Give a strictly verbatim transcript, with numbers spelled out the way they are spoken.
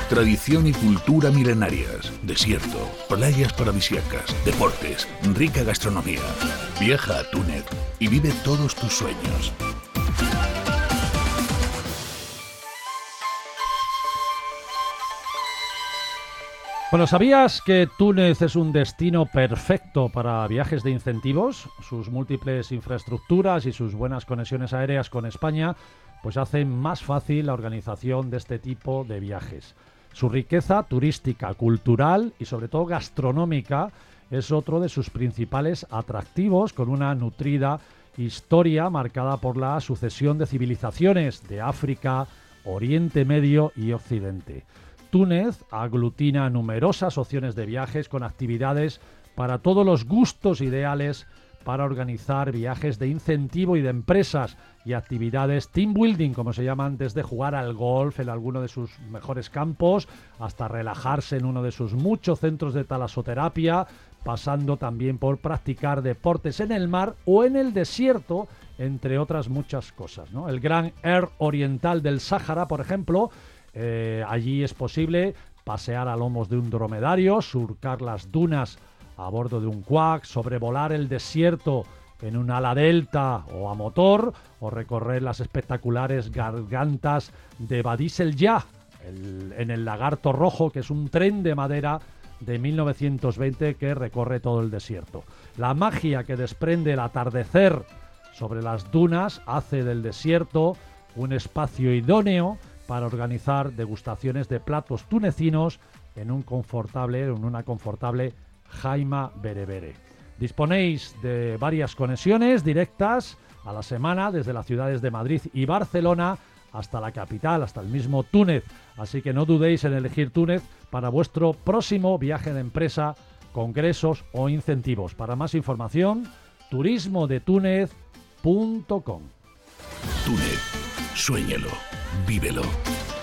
Tradición y cultura milenarias, desierto, playas paradisíacas, deportes, rica gastronomía. Viaja a Túnez y vive todos tus sueños. Bueno, ¿sabías que Túnez es un destino perfecto para viajes de incentivos? Sus múltiples infraestructuras y sus buenas conexiones aéreas con España pues hacen más fácil la organización de este tipo de viajes. Su riqueza turística, cultural y sobre todo gastronómica es otro de sus principales atractivos, con una nutrida historia marcada por la sucesión de civilizaciones de África, Oriente Medio y Occidente. Túnez aglutina numerosas opciones de viajes con actividades para todos los gustos ideales para organizar viajes de incentivo y de empresas y actividades team building, como se llaman, desde jugar al golf en alguno de sus mejores campos hasta relajarse en uno de sus muchos centros de talasoterapia, pasando también por practicar deportes en el mar o en el desierto, entre otras muchas cosas, ¿no? El Gran Air Oriental del Sáhara, por ejemplo, Eh, allí es posible pasear a lomos de un dromedario, surcar las dunas a bordo de un quad, sobrevolar el desierto en un ala delta o a motor, o recorrer las espectaculares gargantas de Wadi El Jah, el, en el Lagarto Rojo, que es un tren de madera de mil novecientos veinte que recorre todo el desierto. La magia que desprende el atardecer sobre las dunas hace del desierto un espacio idóneo para organizar degustaciones de platos tunecinos en un confortable, en una confortable jaima berebere. Disponéis de varias conexiones directas a la semana desde las ciudades de Madrid y Barcelona hasta la capital, hasta el mismo Túnez. Así que no dudéis en elegir Túnez para vuestro próximo viaje de empresa, congresos o incentivos. Para más información, turismo de túnez punto com. Túnez, suéñelo, vívelo.